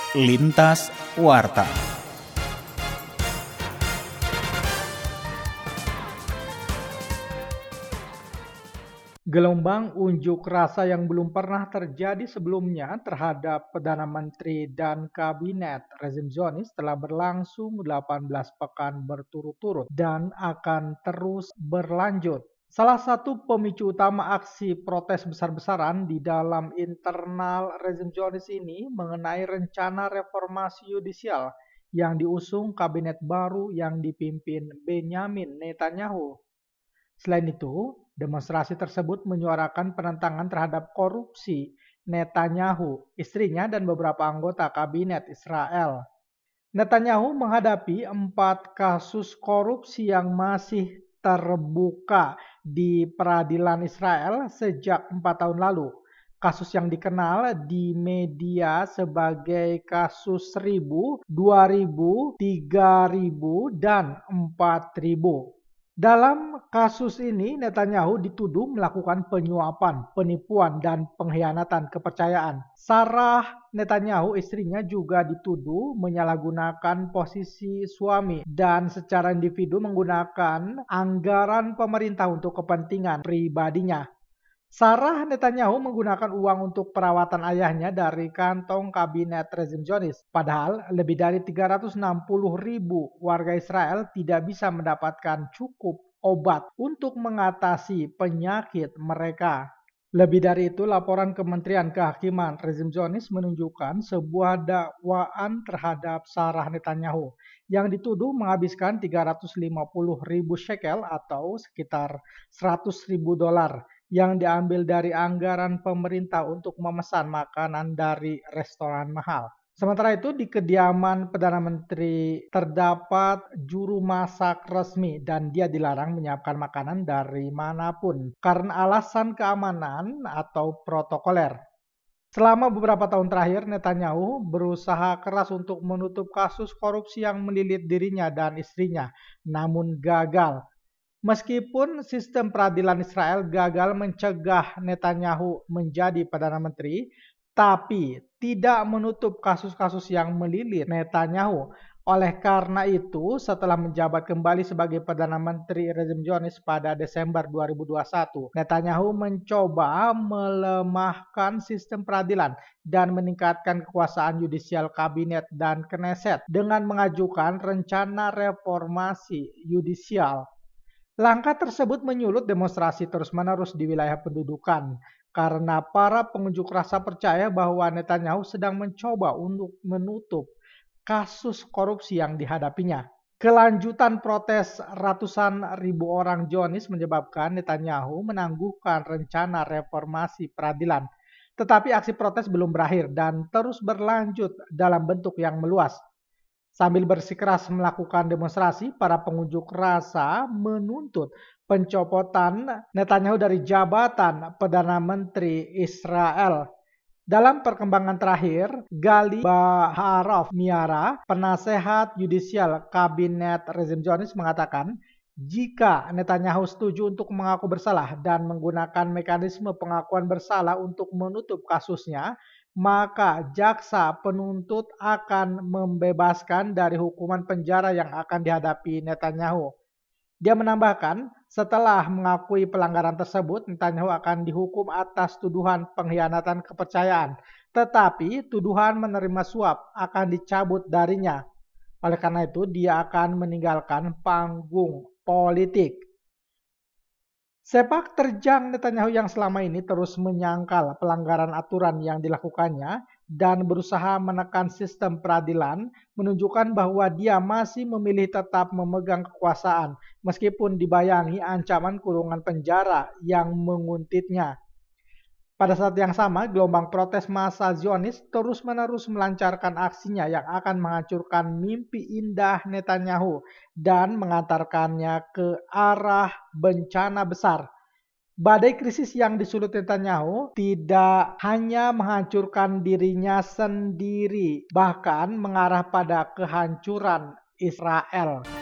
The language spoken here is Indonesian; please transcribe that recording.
Lintas Warta. Gelombang unjuk rasa yang belum pernah terjadi sebelumnya terhadap Perdana Menteri dan Kabinet rezim Zionis telah berlangsung 18 pekan berturut-turut dan akan terus berlanjut. Salah satu pemicu utama aksi protes besar-besaran di dalam internal rezim Zionis ini mengenai rencana reformasi yudisial yang diusung kabinet baru yang dipimpin Benyamin Netanyahu. Selain itu, demonstrasi tersebut menyuarakan penentangan terhadap korupsi Netanyahu, istrinya, dan beberapa anggota kabinet Israel. Netanyahu menghadapi 4 kasus korupsi yang masih terbuka di peradilan Israel sejak 4 tahun lalu. Kasus yang dikenal di media sebagai kasus 1000, 2000, 3000, dan 4000. Dalam kasus ini, Netanyahu dituduh melakukan penyuapan, penipuan, dan pengkhianatan kepercayaan. Sarah Netanyahu, istrinya, juga dituduh menyalahgunakan posisi suami dan secara individu menggunakan anggaran pemerintah untuk kepentingan pribadinya. Sarah Netanyahu menggunakan uang untuk perawatan ayahnya dari kantong kabinet rezim Zionis. Padahal lebih dari 360.000 warga Israel tidak bisa mendapatkan cukup obat untuk mengatasi penyakit mereka. Lebih dari itu, laporan Kementerian Kehakiman rezim Zionis menunjukkan sebuah dakwaan terhadap Sarah Netanyahu yang dituduh menghabiskan 350.000 shekel atau sekitar 100.000 dolar yang diambil dari anggaran pemerintah untuk memesan makanan dari restoran mahal. Sementara itu, di kediaman Perdana Menteri terdapat juru masak resmi dan dia dilarang menyiapkan makanan dari manapun karena alasan keamanan atau protokoler. Selama beberapa tahun terakhir, Netanyahu berusaha keras untuk menutup kasus korupsi yang melilit dirinya dan istrinya, namun gagal. Meskipun sistem peradilan Israel gagal mencegah Netanyahu menjadi Perdana Menteri, tapi tidak menutup kasus-kasus yang melilit Netanyahu. Oleh karena itu, setelah menjabat kembali sebagai Perdana Menteri rezim Zionis pada Desember 2021, Netanyahu mencoba melemahkan sistem peradilan dan meningkatkan kekuasaan yudisial kabinet dan Knesset dengan mengajukan rencana reformasi yudisial. Langkah tersebut menyulut demonstrasi terus-menerus di wilayah pendudukan karena para pengunjuk rasa percaya bahwa Netanyahu sedang mencoba untuk menutup kasus korupsi yang dihadapinya. Kelanjutan protes ratusan ribu orang Zionis menyebabkan Netanyahu menangguhkan rencana reformasi peradilan. Tetapi aksi protes belum berakhir dan terus berlanjut dalam bentuk yang meluas. Sambil bersikeras melakukan demonstrasi, para pengunjuk rasa menuntut pencopotan Netanyahu dari jabatan Perdana Menteri Israel. Dalam perkembangan terakhir, Gali Baharov Miara, penasehat yudisial kabinet rezim Zionis, mengatakan jika Netanyahu setuju untuk mengaku bersalah dan menggunakan mekanisme pengakuan bersalah untuk menutup kasusnya, maka jaksa penuntut akan membebaskan dari hukuman penjara yang akan dihadapi Netanyahu. Dia menambahkan, setelah mengakui pelanggaran tersebut, Netanyahu akan dihukum atas tuduhan pengkhianatan kepercayaan. Tetapi tuduhan menerima suap akan dicabut darinya. Oleh karena itu, dia akan meninggalkan panggung politik. Sepak terjang Netanyahu yang selama ini terus menyangkal pelanggaran aturan yang dilakukannya dan berusaha menekan sistem peradilan menunjukkan bahwa dia masih memilih tetap memegang kekuasaan meskipun dibayangi ancaman kurungan penjara yang menguntitnya. Pada saat yang sama, gelombang protes massa Zionis terus-menerus melancarkan aksinya yang akan menghancurkan mimpi indah Netanyahu dan mengantarkannya ke arah bencana besar. Badai krisis yang disulut Netanyahu tidak hanya menghancurkan dirinya sendiri, bahkan mengarah pada kehancuran Israel.